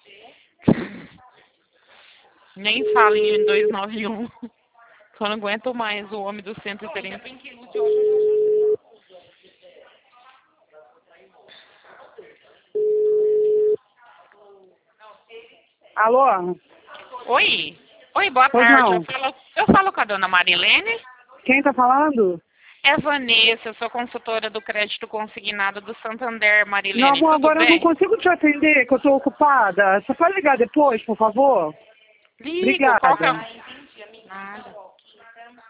Nem falem em 291. Só não aguento mais o homem do 130. Alô? Oi. Oi, boa Pois tarde. não. Eu falo com a dona Marilene. Quem tá falando? É Vanessa, eu sou consultora do crédito consignado do Santander, Não, Marilene. amor, Tudo agora eu não bem? consigo te atender, que eu tô ocupada. Você pode ligar depois, por favor? Ligo. Qual que é? Obrigada. Nada.